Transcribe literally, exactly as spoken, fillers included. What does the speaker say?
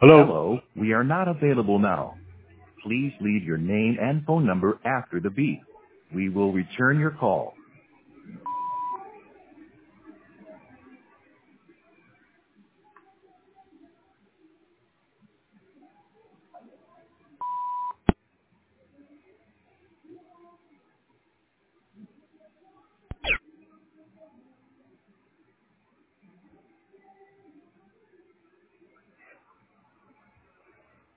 Hello? Hello, we are not available now. Please leave your name and phone number after the beep. We will return your call.